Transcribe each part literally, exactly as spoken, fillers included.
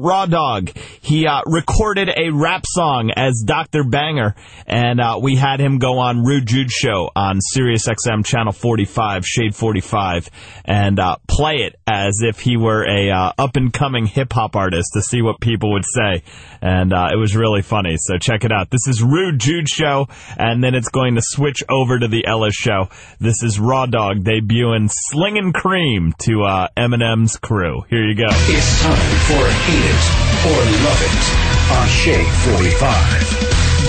Raw Dog. He uh, recorded a rap song as Doctor Banger, and uh, we had him go on Rude Jude Show on Sirius X M Channel forty-five, Shade forty-five, and uh, play it as if he were a uh, up-and-coming hip-hop artist to see what people would say. And uh, it was really funny, so check it out. This is Rude Jude Show, and then it's going to switch over to the Ellis Show. This is Raw Dog debuting Slingin' Cream to uh, Eminem's crew. Here you go. It's time for Hate It or Love It on Shade forty-five.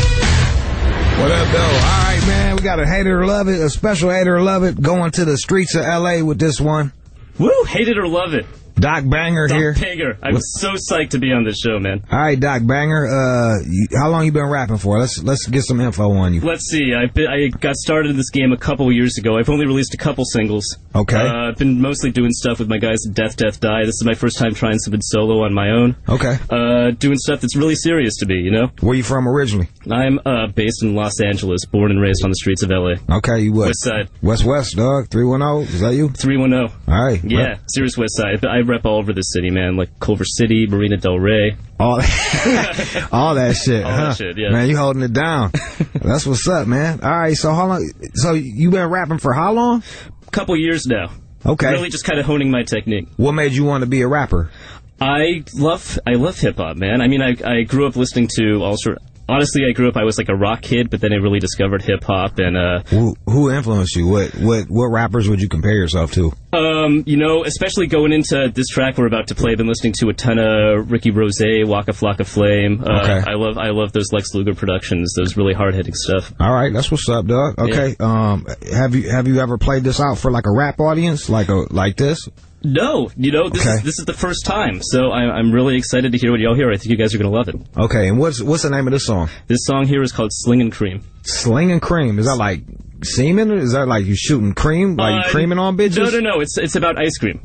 What up, though? All right, man, we got a Hate It or Love It, a special Hate It or Love It, going to the streets of L A with this one. Woo, Hate It or Love It. Doc Banger Doc here. Doc Banger. I was so psyched to be on this show, man. All right, Doc Banger. Uh, you, how long you been rapping for? Let's let's get some info on you. Let's see. I've been, I got started in this game a couple years ago. I've only released a couple singles. Okay. Uh, I've been mostly doing stuff with my guys at Death, Death, Die. This is my first time trying something solo on my own. Okay. Uh, doing stuff that's really serious to me, you know? Where you from originally? I'm uh, based in Los Angeles, born and raised on the streets of L A. Okay, you what? West Side. West West, dog. three one zero. Is that you? three one zero. All right. Yeah, rep. serious West Side. I rep all over the city, man, like Culver City, Marina Del Rey. All that, all that shit. All huh? that shit, yeah. Man, you holding it down. That's what's up, man. All right, so how long? So you been rapping for how long? Couple years now. Okay. Really just kind of honing my technique. What made you want to be a rapper? I love I love hip hop, man. I mean, I I grew up listening to all sort. Honestly, I grew up. I was like a rock kid, but then I really discovered hip hop. And uh, who, who influenced you? What what what rappers would you compare yourself to? Um, you know, especially going into this track we're about to play. I've been listening to a ton of Ricky Rose, Waka Flocka Flame. Uh, okay. I love I love those Lex Luger productions. Those really hard hitting stuff. All right, that's what's up, dog. Okay. Yeah. Um, have you have you ever played this out for like a rap audience, like a like this? No, you know, this okay. is this is the first time, so I'm, I'm really excited to hear what y'all hear. I think you guys are going to love it. Okay, and what's what's the name of this song? This song here is called Slingin' Cream. Slingin' Cream? Is that like semen? Is that like you shooting cream? Like uh, you creaming on bitches? No, no, no. It's it's about ice cream.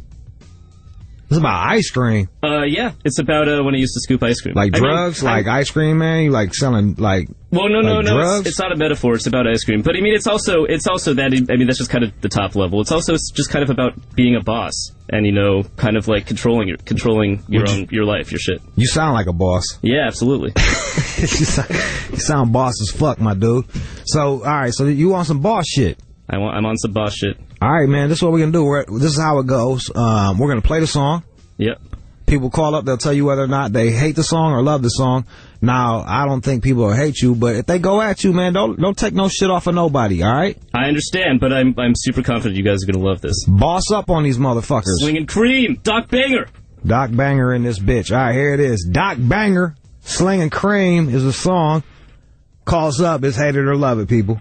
It's about ice cream? Uh, yeah. It's about uh, when I used to scoop ice cream. Like I drugs? mean, like I, ice cream, man? You like selling, like Well, no, no, like no. drugs? It's, it's not a metaphor. It's about ice cream. But, I mean, it's also it's also that, I mean, that's just kind of the top level. It's also just kind of about being a boss and, you know, kind of like controlling your controlling your Would own, you, your life, your shit. You sound like a boss. Yeah, absolutely. you, sound, you sound boss as fuck, my dude. So, all right, so you want some boss shit? I want, I'm on some boss shit. All right, man, this is what we're going to do. We're, this is how it goes. Um, we're going to play the song. Yep. People call up, they'll tell you whether or not they hate the song or love the song. Now, I don't think people will hate you, but if they go at you, man, don't don't take no shit off of nobody, all right? I understand, but I'm I'm super confident you guys are going to love this. Boss up on these motherfuckers. Slingin' Cream, Doc Banger. Doc Banger in this bitch. All right, here it is. Doc Banger, Slingin' Cream is a song. Calls up, it's Hate It or Love It, people.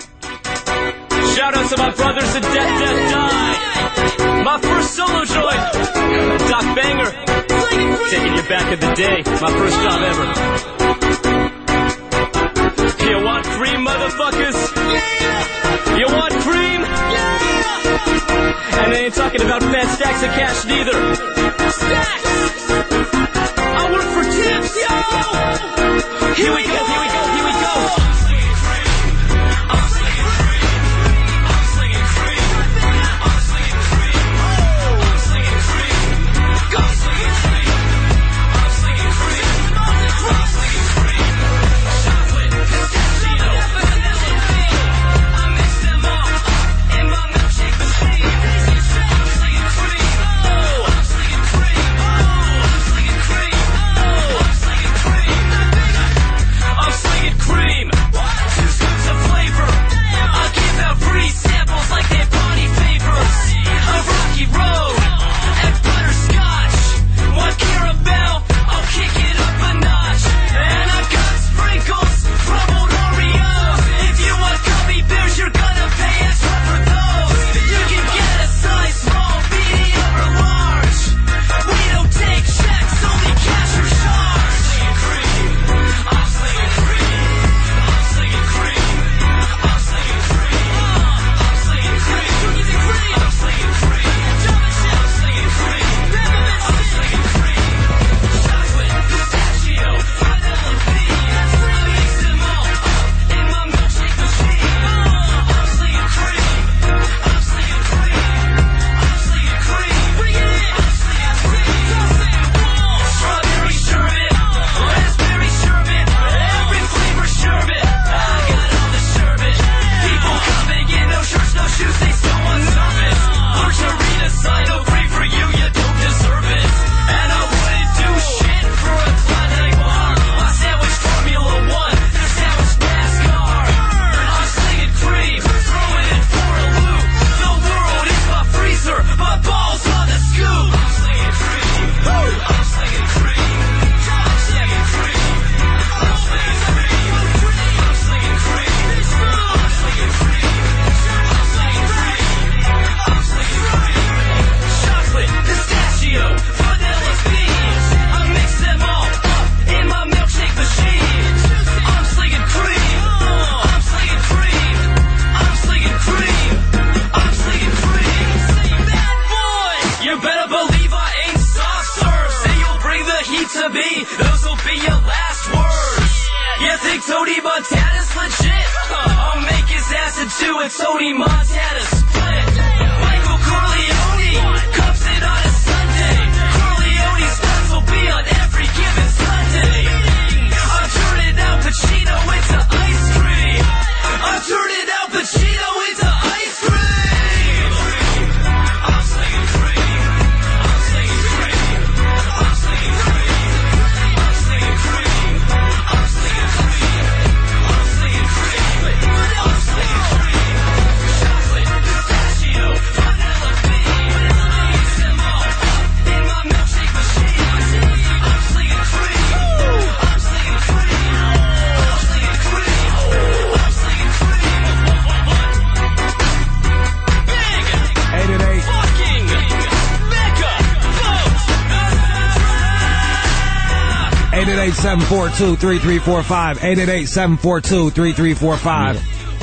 Shout out to my brothers at Death, Death, Die. My first solo joint, Doc Banger. Taking you back in the day, my first job ever. You want cream, motherfuckers? Yeah! You want cream? Yeah! And they ain't talking about fat stacks of cash neither. Stacks! I work for tips, yo! Here we go, here we go, here we go. to be. Those will be your last words. You think Tony Montana's legit? I'll make his ass into a Tony Montana split. Michael Corleone comes in on a Sunday. Corleone's stunts will be on every given Sunday. I'm turning Al Pacino into ice cream. I'm turning Al Pacino into ice cream. I'm slinging cream. I'm slinging cream. I'm slinging cream. I'm slinging cream. I'm slinging cream. I'm slinging cream. I'm slinging cream. Chocolate, pistachio, vanilla bean. Mix them all up in my milkshake machine. I'm slinging cream. I'm slinging cream. I'm slinging cream. I'm slinging cream. Big eight eight eight. fucking mega vote. eight eight eight, seven four two, three three four five. eight eight eight, seven four two, three three four five.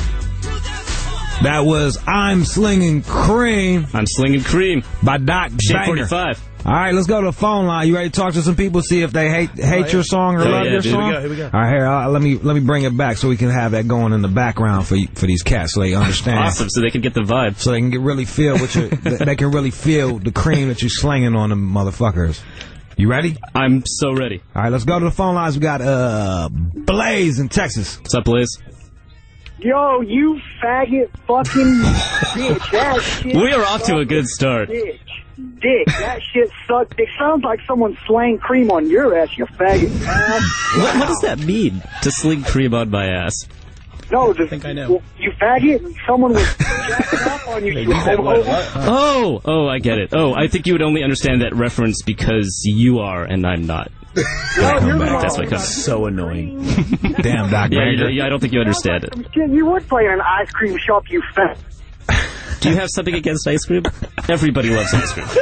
That was I'm Slinging Cream I'm slinging cream. by Doc Shade Banger. forty-five. All right, let's go to the phone line. You ready to talk to some people, see if they hate hate your song or Oh, love yeah, your dude. song? Here we go, here we go. All right, here, uh, let me let me bring it back so we can have that going in the background for you, for these cats so they understand. Awesome, so they can get the vibe. So they can get really feel what you they can really feel the cream that you're slinging on them motherfuckers. You ready? I'm so ready. All right, let's go to the phone lines. We got uh Blaze in Texas. What's up, Blaze? Yo, you faggot fucking bitch. That shit We are off to a sucked good start. Dick. Dick. That shit sucked. It sounds like someone slang cream on your ass, you faggot. What, what does that mean, to sling cream on my ass? No, the, I think I know. You faggot. Someone was jacking up on you. You homo. Oh, oh, I get it. Oh, I think you would only understand that reference because you are and I'm not. No, you're wrong. That's what comes. So annoying. Damn, Doc Yeah, Banger. you, yeah, I don't think you understand it. Shit, you would play in an ice cream shop, you fat. Do you have something against ice cream? Everybody loves ice cream.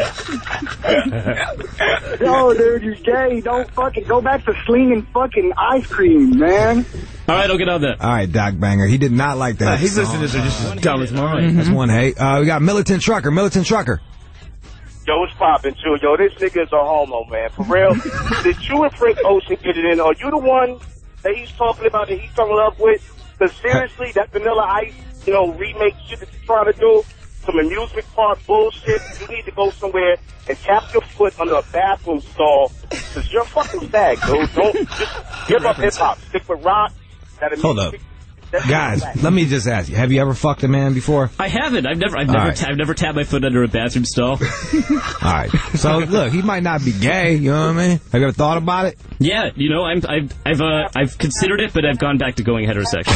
No, dude, you're gay. Don't fucking go back to slinging fucking ice cream, man. All right, I'll get on that. All right, Doc Banger. He did not like that. He's song. listening to this just as dumb as mine. That's one hate. Uh, we got Militant Trucker. Militant Trucker. Yo, what's poppin', too? Yo, this nigga's a homo, man. For real. Did you and Frank Ocean get it in? Are you the one that he's talking about that he's in love with? Because seriously, that Vanilla Ice, you know, remake shit that you're trying to do, some amusement park bullshit, you need to go somewhere and tap your foot under a bathroom stall because you're a fucking fag, dude. Don't just give up hip-hop. Stick with rock. That Hold up. Guys, let me just ask you, have you ever fucked a man before? I haven't. I've never. I've All never. right. Ta- I've never tapped my foot under a bathroom stall. All right. So, look, he might not be gay, you know what I mean? Have you ever thought about it? Yeah, you know, I'm. I've. I've. Uh, I've considered it, but I've gone back to going heterosexual.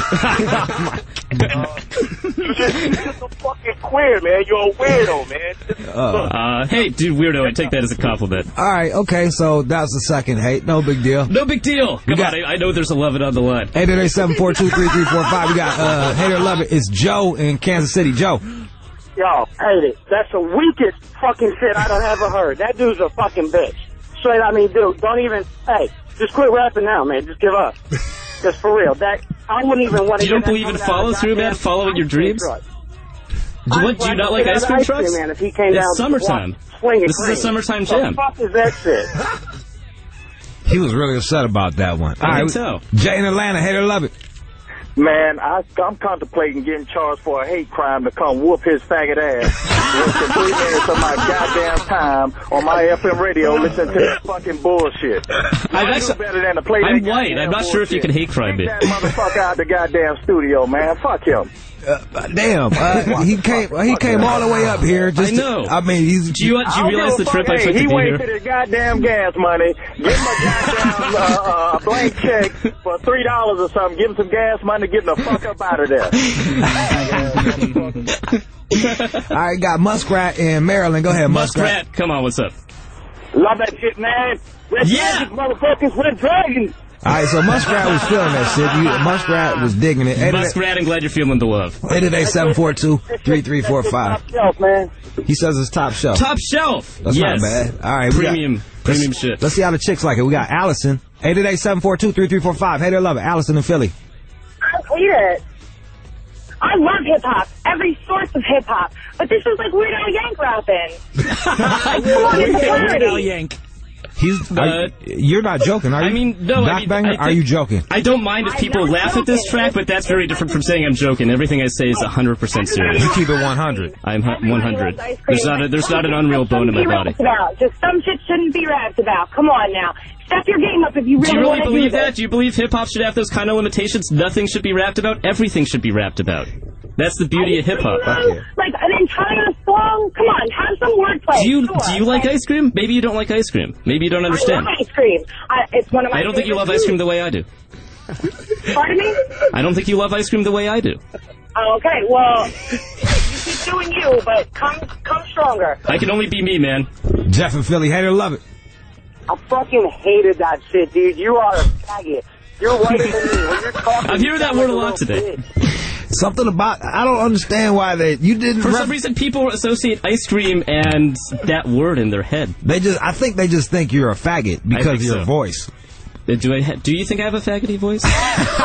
You're just, you're just a fucking queer, man. You're a weirdo, man. Look, Uh, hey, dude, weirdo. I take that as a compliment. All right, okay, so that's the second hate. No big deal. No big deal. Come got- on, I, I know there's a lovin' on the line. eight eight eight, seven four two, three three four five. We got uh, Hater Love It. It's Joe in Kansas City. Joe. Yo, hate it. That's the weakest fucking shit I done ever heard. That dude's a fucking bitch. Straight, I mean, dude, don't even, hey, just quit rapping now, man. Just give up. Just for real. That, I wouldn't even want to You don't believe in follow through, man? Following your dreams? Do, what, do you not like ice cream trucks? Man, if he came down It's summertime. swinging This is a summertime jam. What the fuck is that shit? He was really upset about that one. I All think so. Jay in Atlanta. Hater Love It. Man, I, I'm contemplating getting charged for a hate crime to come whoop his faggot ass. Wasting three minutes of my goddamn time on my F M radio listening to that fucking bullshit. I've I actually- knew better than to play I'm that white. goddamn I'm not sure if you bullshit. can hate crime me. Kick that motherfucker out the goddamn studio, man. Fuck him. Uh, damn, uh, he came. He came all the way up here. Just I know. To, I mean, he's. Do you, do I you don't realize give the a trip fuck. I took hey, to he be wasted here? his goddamn gas money. Give him a goddamn uh, uh, blank check for three dollars or something. Give him some gas money. Get him the fuck up out of there. I got Muskrat in Maryland. Go ahead, Muskrat. Muskrat, come on, what's up? Love that shit, man. Red Yeah. Dragons, motherfuckers, Red Dragons. All right, so Muskrat was feeling that shit. You, Muskrat was digging it. Muskrat, I'm glad you're feeling the love. eight eight eight, seven four two, three three four five. Top shelf, man. He says it's top shelf. Top shelf. That's yes. not bad. All right, we got- Premium, premium shit. Let's see how the chicks like it. We got Allison. eight eight eight, seven four two, three three four five. Hater Love It. Allison in Philly. I hate it. I love hip hop, every source of hip hop, but this is like Weird Al Yank rapping. Like, come on, it's Weird Al clarity. Yank. He's. Uh, Are, you're not joking, are you? I mean, no. Doc I mean, Banger, I are you joking? I don't mind if people laugh at this track, but that's very different from saying I'm joking. Everything I say is one hundred percent serious. You keep it one hundred. I'm one hundred. There's not a, there's not an unreal bone in my body. About. Just some shit shouldn't be rapped about. Come on now. Step your game up if you really, do you really want to believe do that? this. Do you believe hip-hop should have those kind of limitations? Nothing should be rapped about? Everything should be rapped about. That's the beauty of hip-hop. Like an entire song? Come on, have some wordplay. Do you sure. do you like ice cream? Maybe you don't like ice cream. Maybe you don't understand. I love ice cream. I, it's one of my I don't think you love ice cream the way I do. Pardon me? I don't think you love ice cream the way I do. Oh, okay, well, you keep doing you, but come come stronger. I can only be me, man. Jeff and Philly, hate or love it? I fucking hated that shit, dude. You are a faggot. You're whiter than me. When you're talking, I'm hearing that you word a sound lot like today. bitch. Something about, I don't understand why they, you didn't. For rep- some reason, people associate ice cream and that word in their head. They just, I think they just think you're a faggot because of your so. voice. Do I? Ha- do you think I have a faggoty voice? It's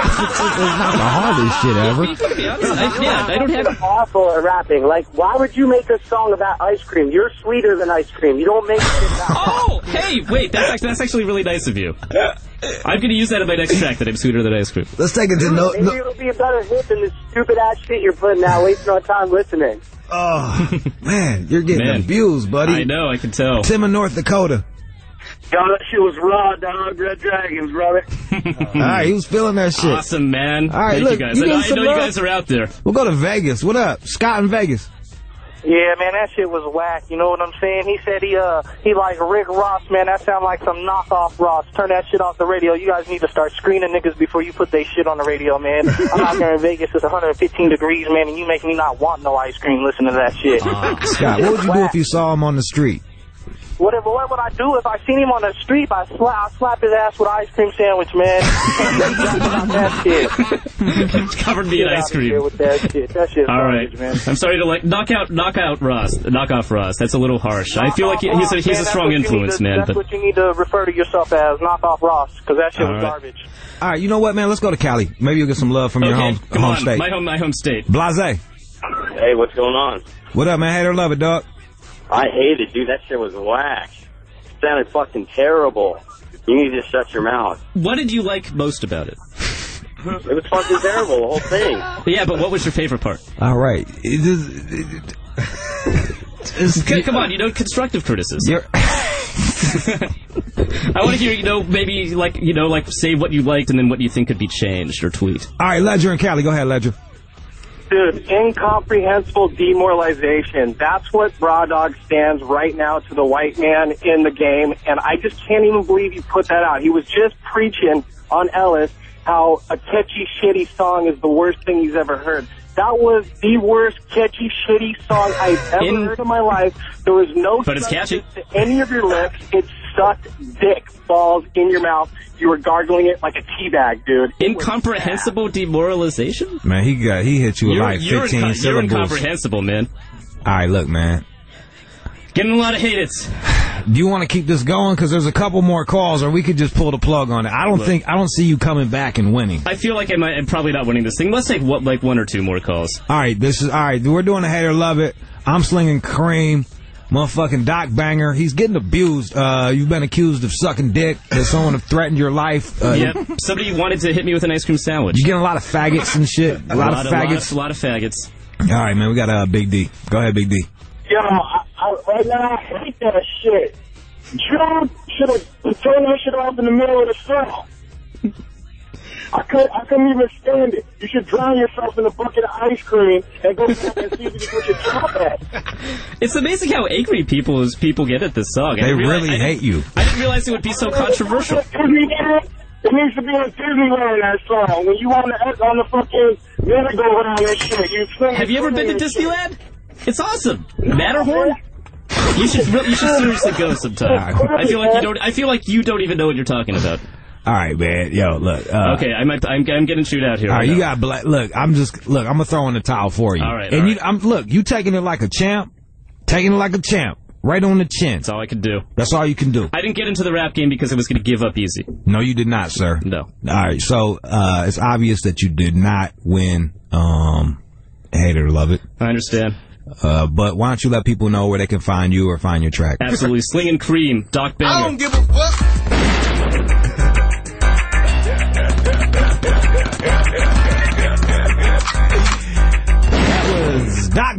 not the hardest shit ever. To be honest, I, yeah, I don't have. You're awful at rapping. Like, why would you make a song about ice cream? You're sweeter than ice cream. You don't make shit about. Oh, hey, wait, that's actually, that's actually really nice of you. I'm going to use that in my next track, that I'm sweeter than ice cream. Let's take it to no. Maybe no it'll be a better hit than this stupid ass shit you're putting out, wasting our time listening. Oh, man, you're getting Man. abused, buddy. I know, I can tell. Tim in North Dakota. Yo, that shit was raw, dog. Red Dragons, brother. All right, he was feeling that shit. Awesome, man. All right, Thank look, you guys. you I, getting I some know love? you guys are out there. We'll go to Vegas. What up? Scott in Vegas. Yeah, man, that shit was whack. You know what I'm saying? He said he uh he like Rick Ross, man. That sound like some knockoff Ross. Turn that shit off the radio. You guys need to start screening niggas before you put they shit on the radio, man. I'm out there in Vegas. It's one hundred fifteen degrees, man, and you make me not want no ice cream listening to that shit. Uh, Scott, what would you do if you saw him on the street? Whatever, what would I do if I seen him on the street? I slap, I slap his ass with an ice cream sandwich, man. that shit. Covered me in Get ice out of cream. here with that shit. That shit's All right. garbage, man. I'm sorry to like knock out, knock out Ross, knock off Ross. That's a little harsh. I feel like he, he's a, he's Man, a that's strong what you need influence, to- man. That's But what you need to refer to yourself as, knock off Ross, because that shit All was right. garbage. All right, you know what, man? Let's go to Cali. Maybe you'll get some love from your okay, home, come home on, state. my home, my home state. Blase. Hey, what's going on? What up, man? Hate or love it, dog? I hate it, dude. That shit was whack. It sounded fucking terrible. You need to shut your mouth. What did you like most about it? It was fucking terrible, the whole thing. Yeah, but what was your favorite part? All right. It is, it, it's, C- Come on, you know, constructive criticism. You're, I want to hear, you know, maybe like, you know, like say what you liked and then what you think could be changed or tweet. all right, Ledger and Cali. Go ahead, Ledger. Dude, incomprehensible demoralization. That's what Raw Dog stands right now to the white man in the game, and I just can't even believe he put that out. He was just preaching on Ellis how a catchy, shitty song is the worst thing he's ever heard. That was the worst catchy, shitty song I've ever In- heard in my life. There was no But it's catchy. substance to any of your lips. It sucked dick balls in your mouth. You were gargling it like a tea bag, dude. It was Incomprehensible demoralization? Man, he got he hit you with You're, like you're, fifteen inco- you're syllables. incomprehensible, man. All right, look, man. Getting a lot of hate-its. Do you want to keep this going? Because there's a couple more calls, or we could just pull the plug on it. I don't Look. think I don't see you coming back and winning. I feel like I might, I'm probably not winning this thing. Let's take what, like one or two more calls. All right, this is all right. We're doing a hate or love it. I'm slinging cream. Motherfucking Doc Banger. He's getting abused. Uh, you've been accused of sucking dick. That someone have threatened your life. Uh, Yep. Somebody wanted to hit me with an ice cream sandwich. You getting a lot of faggots and shit. A lot, of faggots. A lot of, lot of faggots. All right, man. We got uh, Big D. Go ahead, Big D. Yo, I, I, right now, I hate that shit. Jude should have turned that shit off in the middle of the song. I couldn't, I couldn't even stand it. You should drown yourself in a bucket of ice cream and go back and see if you can put your top at. It's amazing how angry people is people get at this song. I They didn't realize- really I didn't- hate you. I didn't realize it would be so controversial. It needs to be in Disneyland, that song. When you on the on the fucking merry-go-round and shit. You swing Have you ever been to and shit. Disneyland? It's awesome. Matterhorn? You should re- you should seriously go sometime. I feel like you don't. I feel like you don't even know what you're talking about. All right, man. Yo, look. Uh, Okay, I might. I'm, I'm getting chewed out here. All right, right you now. got black. Look, I'm just look. I'm gonna throw in the towel for you. All right, and all you, right. I'm look. You taking it like a champ, taking it like a champ, right on the chin. That's all I could do. That's all you can do. I didn't get into the rap game because I was going to give up easy. No, you did not, sir. No. All right, so uh, it's obvious that you did not win. Um, hate it or love it. I understand. Uh, but why don't you let people know where they can find you or find your track? Absolutely. Sling and Cream, Doc Banger. I don't give a fuck.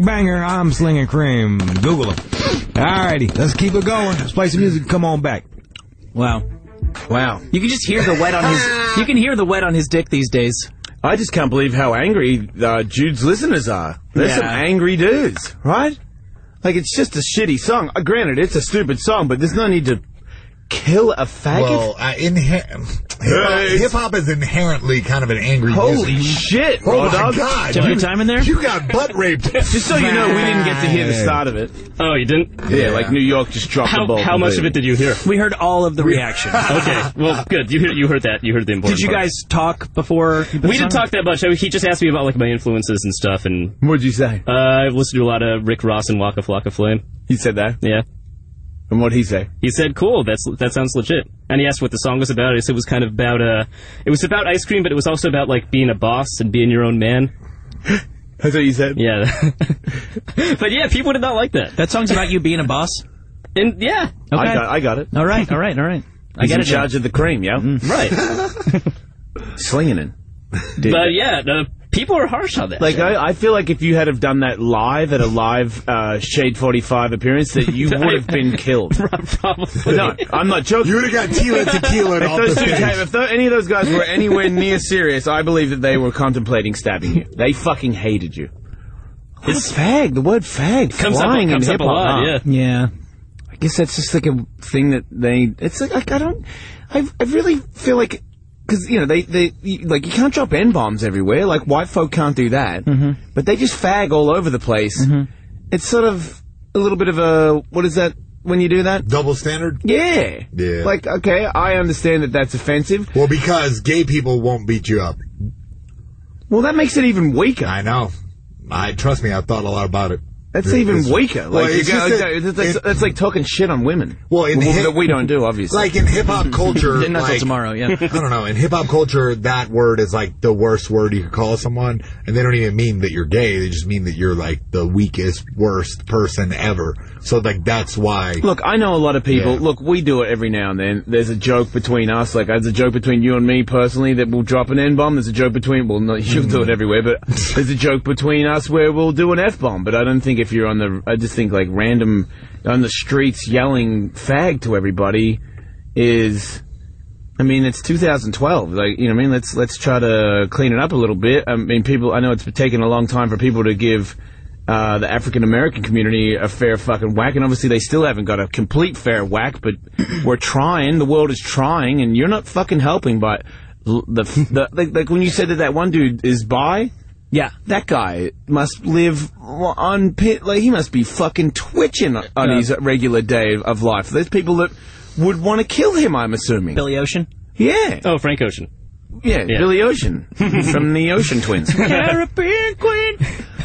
Banger, I'm slinging cream. Google him. Alrighty, let's keep it going. Let's play some music. Come on back. Wow. Wow. You can just hear the wet on his. You can hear the wet on his dick these days. I just can't believe how angry uh, Jude's listeners are. They're Yeah. some angry dudes, right? Like, it's just a shitty song. Uh, granted, it's a stupid song, but there's no need to kill a faggot. Well, uh, inhe- Hey. hip-hop is inherently kind of an angry Holy music. shit, Oh, Raw my Dog. God. Did you have a good time in there? You got butt raped. Just so you know, we didn't get to hear the start of it. Oh, you didn't? Yeah, like New York just dropped the How, ball. how much of it did you hear? We heard all of the reaction. Okay, well, good. You heard, you heard that. You heard the important Did you part. guys talk before? you put We the didn't song? talk that much. I mean, he just asked me about like my influences and stuff, and What'd you say? uh, I've listened to a lot of Rick Ross and Waka Flocka Flame. He said that? Yeah. And what'd he say? He said, "Cool, that's that sounds legit." And he asked what the song was about. I said it was kind of about uh, it was about ice cream, but it was also about like being a boss and being your own man. That's what you said? Yeah. But yeah, people did not like that. That song's about you being a boss. And yeah, Okay. I got, I got it. All right. All right. All right. I He's get in it. charge of the cream, yo. right. Slinging it. Dude. But yeah, the people are harsh on that. Like, I, I feel like if you had have done that live at a live uh, Shade forty-five appearance, that you would have been killed. Probably. No, I'm not joking. You would have got Tila Tequila If, off those the two stage. came, if tho- any of those guys were anywhere near serious, I believe that they were contemplating stabbing you. They fucking hated you. It's fag. The word fag comes up, flying comes in up a hip-hop. lot. huh? Yeah. Yeah. I guess that's just like a thing that they. It's like, like I don't. I I really feel like because you know they they you- like you can't drop n bombs everywhere. Like white folk can't do that, Mm-hmm. but they just fag all over the place. It's sort of a little bit of a what is that when you do that? Double standard? Yeah. Yeah. Like okay, I understand that that's offensive. Well, because gay people won't beat you up. Well, that makes it even weaker. I know. I trust me, I've thought a lot about it. That's It- even it's- weaker. Well, Like, you it's go- just like, that- that's, that's, it- that's like talking shit on women. Well, in Well, hip- that we don't do, obviously. Like in hip hop culture, Not until like, tomorrow. Yeah. I don't know. In hip hop culture, that word is like the worst word you could call someone, and they don't even mean that you're gay. They just mean that you're like the weakest, worst person ever. So like that's why. Look, I know a lot of people. Yeah. Look, we do it every now and then. There's a joke between us. Like, there's a joke between you and me personally that we'll drop an N-bomb. There's a joke between, well, no, you'll do it everywhere, but there's a joke between us where we'll do an F-bomb. But I don't think if you're on the, I just think like random, on the streets yelling fag to everybody is, I mean, it's two thousand twelve. Like, you know what I mean? Let's, let's try to clean it up a little bit. I mean, people, I know it's taken a long time for people to give Uh, the African American community a fair fucking whack, and obviously they still haven't got a complete fair whack, but we're trying. The world is trying, and you're not fucking helping. But l- the the like, like when you said that that one dude is bi, Yeah. that guy must live on pit. Like he must be fucking twitching on Yeah. his regular day of life. There's people that would want to kill him. I'm assuming. Billy Ocean. Yeah. Oh, Frank Ocean. Yeah, Yeah. Billy Ocean from the Ocean Twins. Caribbean Queen.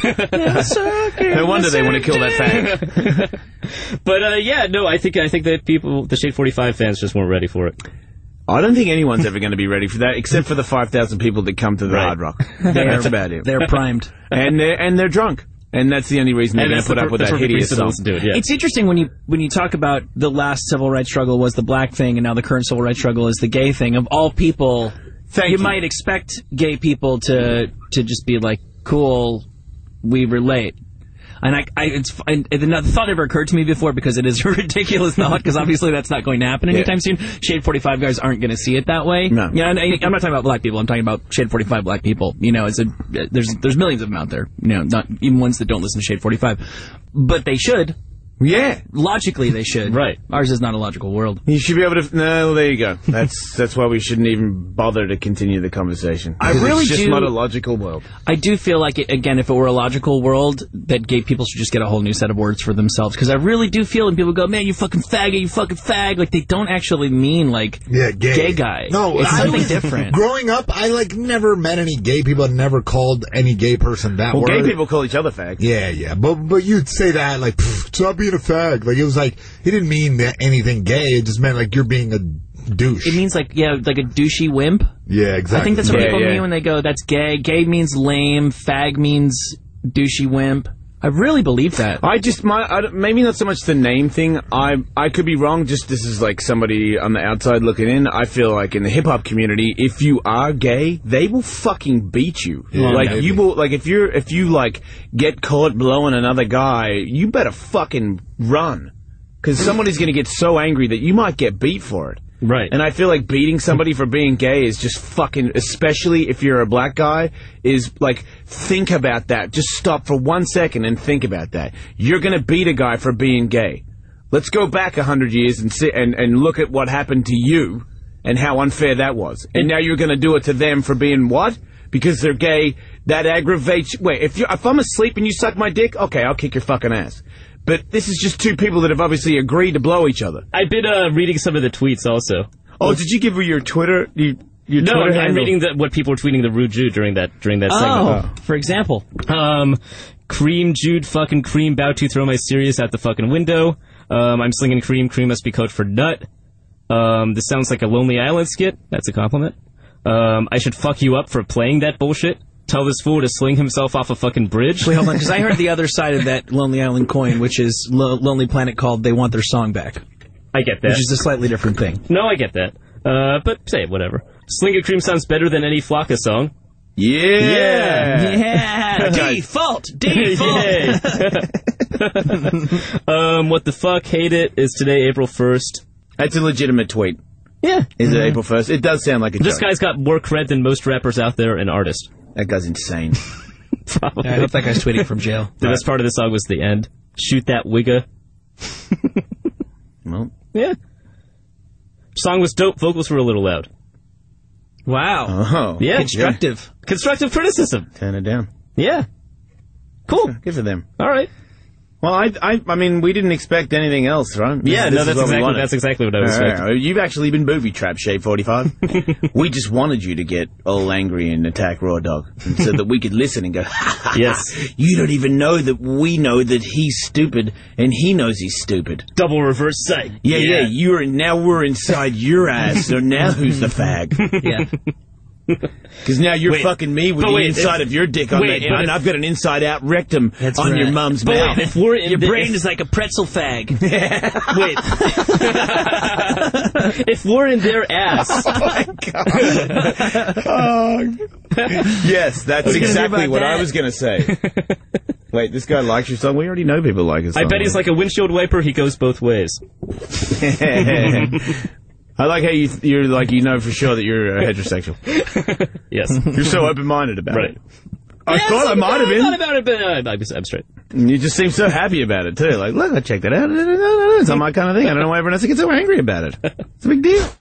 No wonder they want to kill that fag. But uh, yeah, no, I think I think that people, the Shade forty-five fans, just weren't ready for it. I don't think anyone's ever going to be ready for that, except for the five thousand people that come to the Right. Hard Rock. That's about it. They're primed. And they're, and they're drunk. And that's the only reason they're And going that's to put the up with per- that the perfect hideous reason to song. listen to it, yeah. It's interesting when you when you talk about the last civil rights struggle was the black thing, and now the current civil rights struggle is the gay thing. Of all people, Thank you, you. might expect gay people to to just be like, "Cool, we relate." And I, I it's and the thought never occurred to me before because it is a ridiculous thought because obviously that's not going to happen anytime soon. Shade forty-five guys aren't going to see it that way. No. Yeah, and I, I'm not talking about black people. I'm talking about Shade forty-five black people. You know, it's a there's there's millions of them out there. You know, not even ones that don't listen to Shade forty-five, but they should. Yeah. Logically, they should. Right. Ours is not a logical world. You should be able to... No, there you go. That's that's why we shouldn't even bother to continue the conversation. I really It's just do- not a logical world. I do feel like, it, again, if it were a logical world, that gay people should just get a whole new set of words for themselves. Because I really do feel, and people go, man, you fucking faggot, you fucking fag. Like, they don't actually mean, like, Yeah, gay. gay guy. No, it's I something was- different. Growing up, I like never met any gay people. I never called any gay person that Well, word. gay people call each other fags. Yeah, yeah, but but you'd say that like, "Pfft, stop being a fag. Like it was like it didn't mean that anything gay. It just meant like you're being a douche. It means, like, yeah, like a douchey wimp. Yeah, exactly. I think that's what Yeah, people yeah. mean when they go, that's gay. Gay means lame. Fag means douchey wimp. I I really believe that. I just my I, don't- maybe not so much the name thing. I I could be wrong. Just this is like somebody on the outside looking in. I feel like in the hip hop community, if you are gay, they will fucking beat you. Yeah, like maybe. you will. Like if you're if you like get caught blowing another guy, you better fucking run, because somebody's gonna get so angry that you might get beat for it. Right. And I feel like beating somebody for being gay is just fucking, especially if you're a black guy, is like, think about that. Just stop for one second and think about that. You're gonna beat a guy for being gay. Let's go back a hundred years and sit and, and look at what happened to you and how unfair that was. And now you're gonna do it to them for being what? Because they're gay. That aggravates you. Wait, if you if I'm asleep and you suck my dick, okay, I'll kick your fucking ass. But this is just two people that have obviously agreed to blow each other. I've been uh, reading some of the tweets also. Oh, did you give her your Twitter? Your, your no, Twitter I'm, I'm handle? reading the, what people were tweeting the Rude Jude during that during that Oh, segment. for example. Um, Cream Jude fucking Cream about to throw my Sirius out the fucking window. Um, I'm slinging Cream. Cream must be code for nut. Um, this sounds like a Lonely Island skit. That's a compliment. Um, I should fuck you up for playing that bullshit. Tell this fool to sling himself off a fucking bridge. Wait, hold on, because I heard the other side of that Lonely Island coin, which is Lo- Lonely Planet called They Want Their Song Back. I get that. Which is a slightly different thing. No, I get that. Uh, but say whatever. Sling a Cream sounds better than any Flocka song. Yeah. Yeah. Default. Default. Yay. um, what the fuck? Hate it is today, April first. That's a legitimate tweet. Yeah. Is it April first? It does sound like a This joke. guy's got more cred than most rappers out there and artists. That guy's insane. Probably. Yeah, I hope that guy's tweeting from jail. The best part of the song was the end. Shoot that wigga. Well, yeah. Song was dope. Vocals were a little loud. Wow. oh. Yeah. Constructive. Yeah. Constructive criticism. Turn it down. Yeah. Cool. Good for them. All right. Well, I, I, I mean, we didn't expect anything else, right? Yeah, This no, is that's what we exactly, wanted. that's exactly what I was All right, expecting. You've actually been booby trapped, Shade forty-five. We just wanted you to get all angry and attack Raw Dog, and so that we could listen and go, yes, you don't even know that we know that he's stupid, and he knows he's stupid. Double reverse sight. Yeah, yeah, yeah you're now we're inside your ass, so now who's the fag? Yeah. Because now you're wait, fucking me with the wait, inside if, of your dick on wait, that, and if, I've got an inside-out rectum That's on right. your mom's but mouth. Wait, if we're in Your the, brain if, is like a pretzel fag. Wait. If we're in their ass. Oh, my God. Oh. Yes, that's exactly what that? I was going to say. Wait, this guy likes your song? We already know people like his song. I bet he's like a windshield wiper. He goes both ways. I like how you, you're like, you know for sure that you're uh, heterosexual. Yes. You're so open-minded about Right. it. I yeah, thought I might have I thought been. about it, but uh, I'm I'm straight. And you just seem so happy about it, too. Like, look, I checked it out. It's not my kind of thing. I don't know why everyone else gets so angry about it. It's a big deal.